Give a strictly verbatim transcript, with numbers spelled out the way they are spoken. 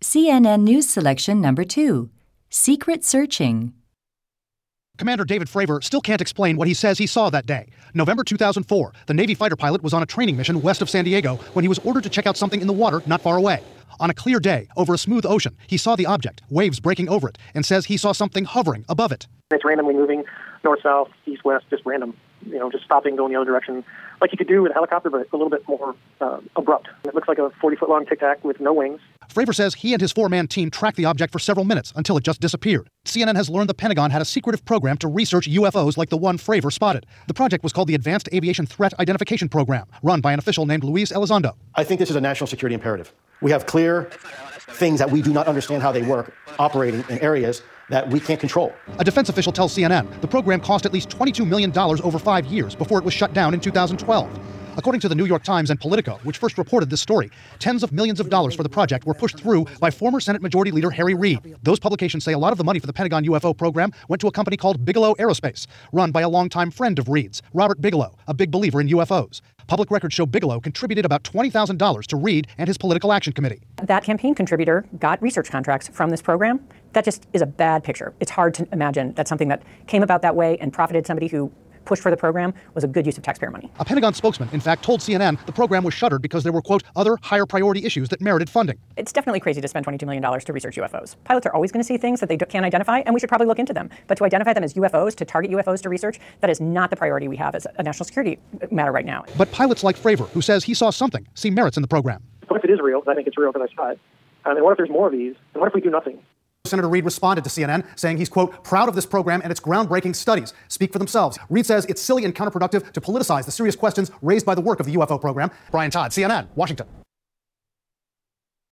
C N N News Selection Number two, Secret Searching. Commander David Fravor still can't explain what he says he saw that day. November two thousand four, the Navy fighter pilot was on a training mission west of San Diego when he was ordered to check out something in the water not far away. On a clear day, over a smooth ocean, he saw the object, waves breaking over it, and says he saw something hovering above it. It's randomly moving north, south, east, west, just random. You know, just stopping, going the other direction, like you could do with a helicopter, but a little bit more uh, abrupt. It looks like a forty-foot-long Tic Tac with no wings. Fravor says he and his four-man team tracked the object for several minutes until it just disappeared. C N N has learned the Pentagon had a secretive program to research U F Os like the one Fravor spotted. The project was called the Advanced Aviation Threat Identification Program, run by an official named Luis Elizondo. I think this is a national security imperative. We have clear things that we do not understand how they work operating in areas that we can't control. A defense official tells C N N the program cost at least twenty-two million dollars over five years before it was shut down in two thousand twelve. According to the New York Times and Politico, which first reported this story, tens of millions of dollars for the project were pushed through by former Senate Majority Leader Harry Reid. Those publications say a lot of the money for the Pentagon U F O program went to a company called Bigelow Aerospace, run by a longtime friend of Reid's, Robert Bigelow, a big believer in U F Os. Public records show Bigelow contributed about twenty thousand dollars to Reid and his political action committee. That campaign contributor got research contracts from this program. That just is a bad picture. It's hard to imagine that something that came about that way and profited somebody who pushed for the program was a good use of taxpayer money. A Pentagon spokesman, in fact, told C N N the program was shuttered because there were, quote, other higher priority issues that merited funding. It's definitely crazy to spend twenty-two million dollars to research U F Os. Pilots are always going to see things that they can't identify, and we should probably look into them. But to identify them as U F Os, to target U F Os to research, that is not the priority we have as a national security matter right now. But pilots like Fravor, who says he saw something, see merits in the program. What if it is real? I think it's real because I saw it. Um, and what if there's more of these? And what if we do nothing? Senator Reid responded to C N N, saying he's, quote, proud of this program and its groundbreaking studies speak for themselves. Reid says it's silly and counterproductive to politicize the serious questions raised by the work of the U F O program. Brian Todd, C N N, Washington.